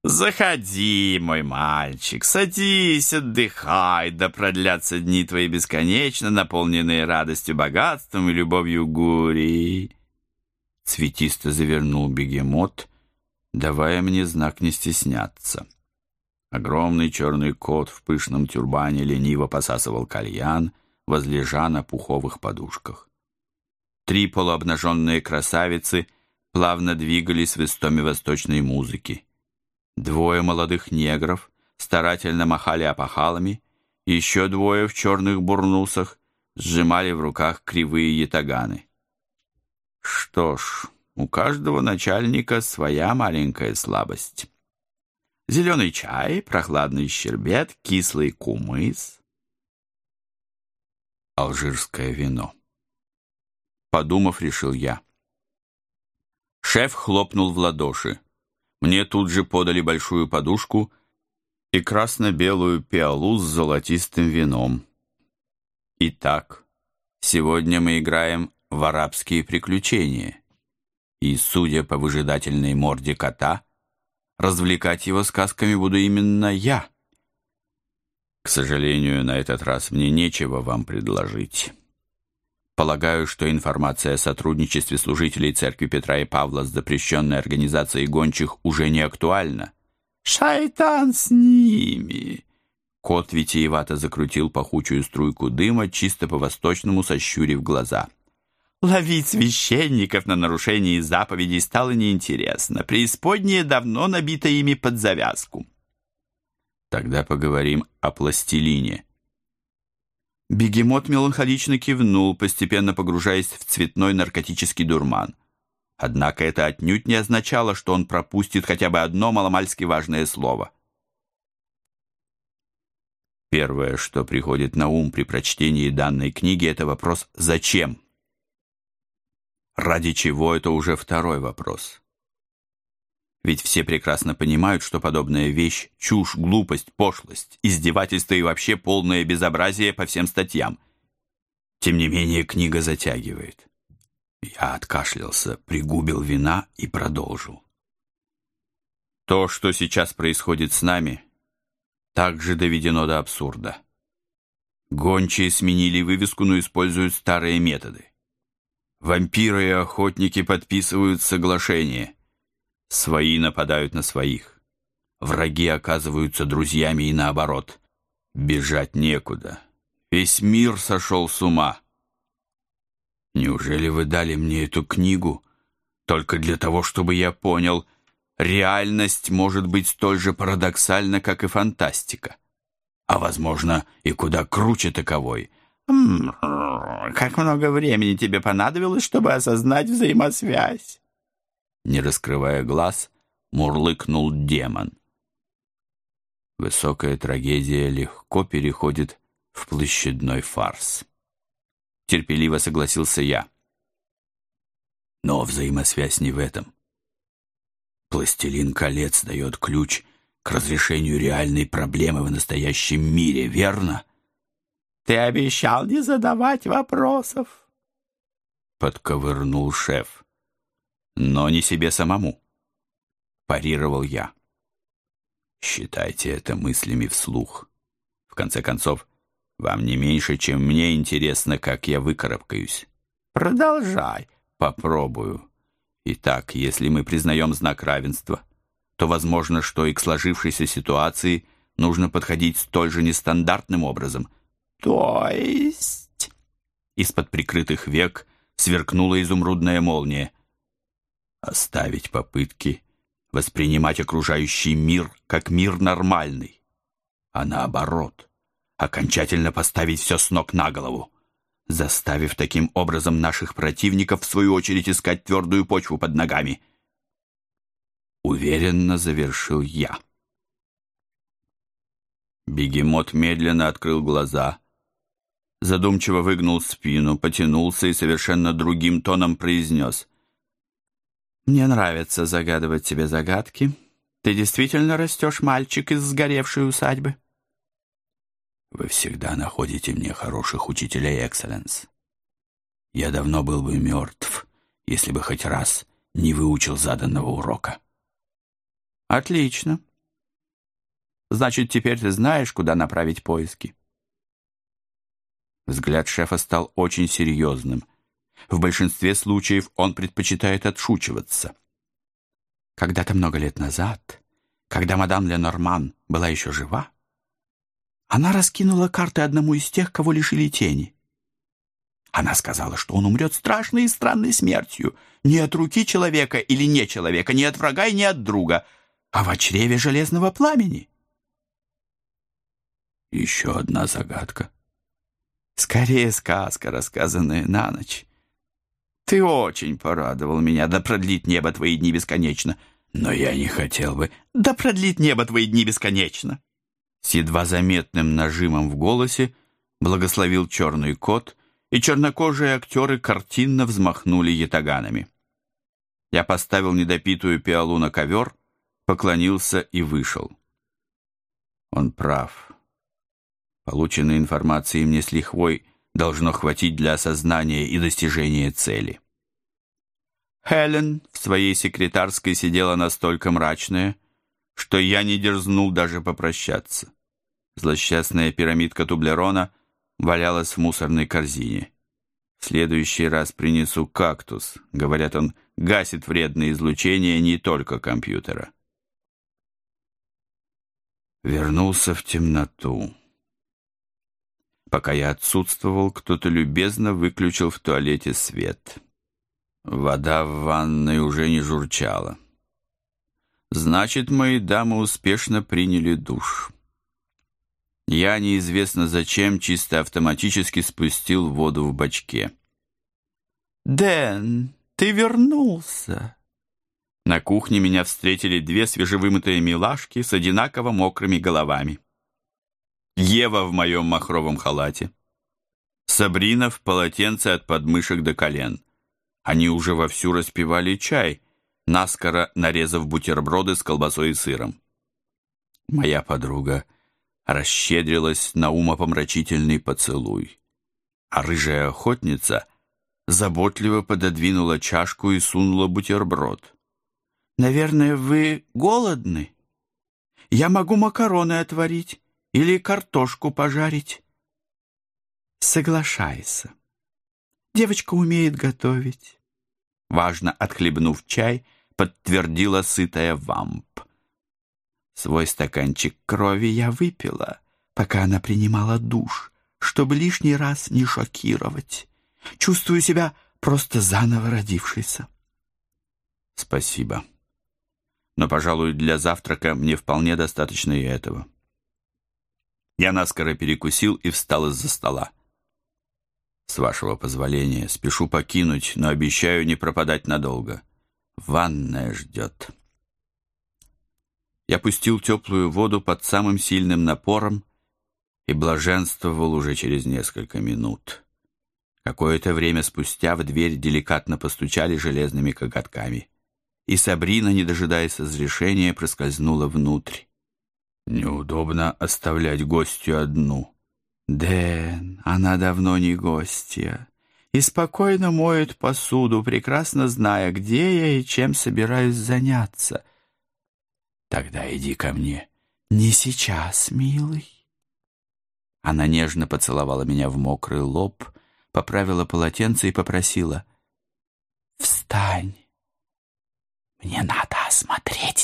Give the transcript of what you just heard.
«Заходи, мой мальчик, садись, отдыхай, да продлятся дни твои бесконечно, наполненные радостью, богатством и любовью Гурии». Цветисто завернул бегемот, давая мне знак не стесняться. Огромный черный кот в пышном тюрбане лениво посасывал кальян, возлежа на пуховых подушках. 3 полуобнаженные красавицы плавно двигались в истоме восточной музыки. 2 молодых негров старательно махали опахалами, еще 2 в черных бурнусах сжимали в руках кривые ятаганы. Что ж, у каждого начальника своя маленькая слабость. Зеленый чай, прохладный щербет, кислый кумыс, алжирское вино. Подумав, решил я. Шеф хлопнул в ладоши. Мне тут же подали большую подушку и красно-белую пиалу с золотистым вином. Итак, сегодня мы играем в арабские приключения, и, судя по выжидательной морде кота, развлекать его сказками буду именно я. К сожалению, на этот раз мне нечего вам предложить. Полагаю, что информация о сотрудничестве служителей церкви Петра и Павла с запрещенной организацией гончих уже не актуальна. «Шайтан с ними!» Кот витиевато закрутил пахучую струйку дыма, чисто по-восточному сощурив глаза. «Ловить священников на нарушении заповедей стало неинтересно. Преисподняя давно набита ими под завязку». «Тогда поговорим о пластилине». Бегемот меланхолично кивнул, постепенно погружаясь в цветной наркотический дурман. Однако это отнюдь не означало, что он пропустит хотя бы одно маломальски важное слово. Первое, что приходит на ум при прочтении данной книги, это вопрос «Зачем?». Ради чего — это уже второй вопрос. Ведь все прекрасно понимают, что подобная вещь — чушь, глупость, пошлость, издевательство и вообще полное безобразие по всем статьям. Тем не менее, книга затягивает. Я откашлялся, пригубил вина и продолжил. То, что сейчас происходит с нами, также доведено до абсурда. Гончие сменили вывеску, но используют старые методы. Вампиры и охотники подписывают соглашение. Свои нападают на своих. Враги оказываются друзьями и наоборот. Бежать некуда. Весь мир сошел с ума. Неужели вы дали мне эту книгу только для того, чтобы я понял, реальность может быть столь же парадоксальна, как и фантастика, а, возможно, и куда круче таковой? Как много времени тебе понадобилось, чтобы осознать взаимосвязь? Не раскрывая глаз, мурлыкнул демон. Высокая трагедия легко переходит в площадной фарс. Терпеливо согласился я. Но взаимосвязь не в этом. «Пластилин колец» дает ключ к разрешению реальной проблемы в настоящем мире, верно? Ты обещал не задавать вопросов. Подковырнул шеф. Но не себе самому. Парировал я. Считайте это мыслями вслух. В конце концов, вам не меньше, чем мне интересно, как я выкарабкаюсь. Продолжай. Попробую. Итак, если мы признаем знак равенства, то возможно, что и к сложившейся ситуации нужно подходить столь же нестандартным образом. То есть... Из-под прикрытых век сверкнула изумрудная молния. Оставить попытки воспринимать окружающий мир как мир нормальный, а наоборот, окончательно поставить все с ног на голову, заставив таким образом наших противников в свою очередь искать твердую почву под ногами. Уверенно завершил я. Бегемот медленно открыл глаза, задумчиво выгнул спину, потянулся и совершенно другим тоном произнес: «Мне нравится загадывать тебе загадки. Ты действительно растешь мальчик из сгоревшей усадьбы?» «Вы всегда находите мне хороших учителей, экселленс. Я давно был бы мертв, если бы хоть раз не выучил заданного урока». «Отлично. Значит, теперь ты знаешь, куда направить поиски». Взгляд шефа стал очень серьезным. В большинстве случаев он предпочитает отшучиваться. Когда-то много лет назад, когда мадам Ленорман была еще жива, она раскинула карты одному из тех, кого лишили тени. Она сказала, что он умрет страшной и странной смертью, не от руки человека или не человека, не от врага и не от друга, а в чреве железного пламени. Еще одна загадка. Скорее сказка, рассказанная на ночь. Ты очень порадовал меня, да продлит небо твои дни бесконечно. Но я не хотел бы. Да продлит небо твои дни бесконечно. С едва заметным нажимом в голосе благословил черный кот, и чернокожие актеры картинно взмахнули ятаганами. Я поставил недопитую пиалу на ковер, поклонился и вышел. Он прав. Полученной информации мне с лихвой должно хватить для осознания и достижения цели. Хелен в своей секретарской сидела настолько мрачная, что я не дерзнул даже попрощаться. Злосчастная пирамидка Тублерона валялась в мусорной корзине. В следующий раз принесу кактус. Говорят, он гасит вредные излучения не только компьютера. Вернулся в темноту. Пока я отсутствовал, кто-то любезно выключил в туалете свет. Вода в ванной уже не журчала. Значит, мои дамы успешно приняли душ. Я неизвестно зачем чисто автоматически спустил воду в бачке. «Дэн, ты вернулся!» На кухне меня встретили две свежевымытые милашки с одинаково мокрыми головами. Ева в моем махровом халате. Сабрина в полотенце от подмышек до колен. Они уже вовсю распивали чай, наскоро нарезав бутерброды с колбасой и сыром. Моя подруга расщедрилась на умопомрачительный поцелуй, а рыжая охотница заботливо пододвинула чашку и сунула бутерброд. «Наверное, вы голодны? Я могу макароны отварить или картошку пожарить». «Соглашайся. Девочка умеет готовить». Важно отхлебнув чай, подтвердила сытая вамп. Свой стаканчик крови я выпила, пока она принимала душ, чтобы лишний раз не шокировать. Чувствую себя просто заново родившейся. Спасибо. Но, пожалуй, для завтрака мне вполне достаточно и этого. Я наскоро перекусил и встал из-за стола. С вашего позволения, спешу покинуть, но обещаю не пропадать надолго. Ванная ждет. Я пустил теплую воду под самым сильным напором и блаженствовал уже через несколько минут. Какое-то время спустя в дверь деликатно постучали железными коготками, и Сабрина, не дожидаясь разрешения, проскользнула внутрь. Неудобно оставлять гостью одну. Дэн, она давно не гостья и спокойно моет посуду, прекрасно зная, где я и чем собираюсь заняться. Тогда иди ко мне. Не сейчас, милый. Она нежно поцеловала меня в мокрый лоб, поправила полотенце и попросила: «Встань, мне надо осмотреть